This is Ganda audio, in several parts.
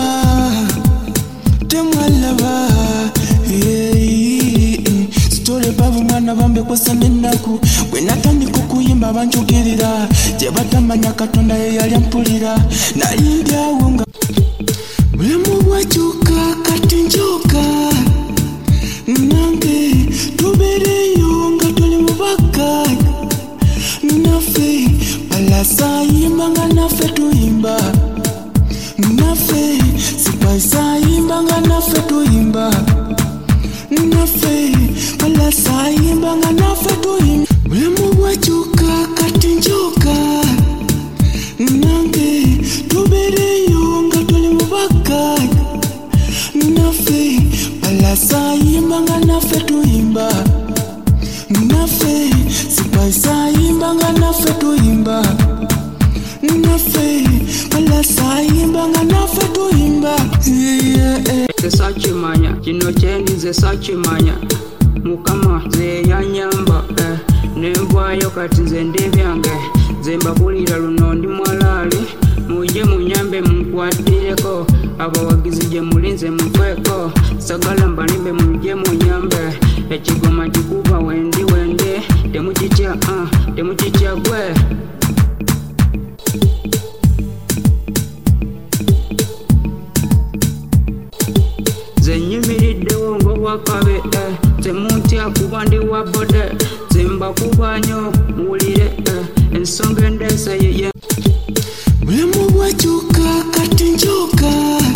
temwalaba Story bavu mwana bambe kwasa nenaku Bwenatandika okuyimba banjogirira gye batamanya Katonda ye yali ampulira nalindyawo nga bulamu bwakyuka kati njoka nange tubeereyo nga tuli mubaka naffe balasayimba nga naffe tuyimba naffe sipaisayimba nga naffe tuyimba naffe balasayimba nga naffe tuyimba bulamu bwakyuka kati njoka nange tubeereyo nga tuli mubaka naffe balasayimba nga naffe tuyimba naffe sipaisayimba nga naffe tuyimba naffe balasayimba nga naffe tuyimba Sachimanya kino kyendize sachimanya Mukama ze yanyamba Nemvayo kati nze ndebyange Nze mbabulira luno ndi mwalali Muje munyambe munkwatireko Abawagizi gye mulinze mufeeko Sagala mbalimbe muje munyambe Ekigoma kikuba wendi wende Temukitya gwe Zenyimiriddewo ng'obwakabe temutya kuba ndi wa bode Zemba kuba nnyo muwulire ensonga endeese yeye bulamu bwakyuka kati njoka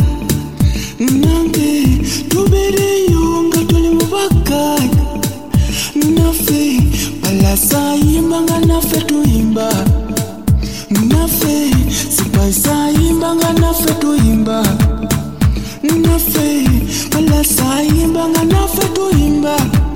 nange tubeereyo nga tuli mubaka naffe balasayimba nga naffe tuyimba naffe sipaisayimba nga naffe tuyimba naffe balasayimba nga naffe tuyimba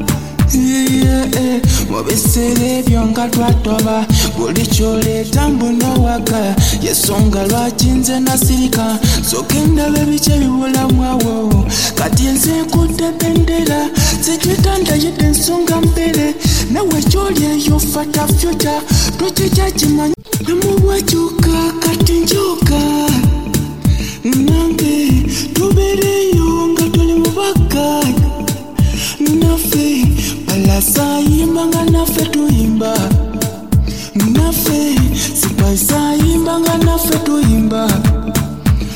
mubiseera ebyo nga twatoba buli kyoleeta mbunowaka yesonga lwaki nze nasirika sogenda bebikye bibulamwawo kati nze nkudde bendera zitwitandayidde ensonga mbere nawe kyoli eyo fata fyuta tukijja kimanya bulamu bwakyuka kati njoka nange tubeereyo nga tuli mubaka naffe balasayimba nga naffe tuyimba naffe sipaisayimba nga naffe tuyimba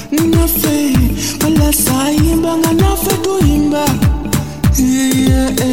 naffe balasayimba nga naffe tuyimba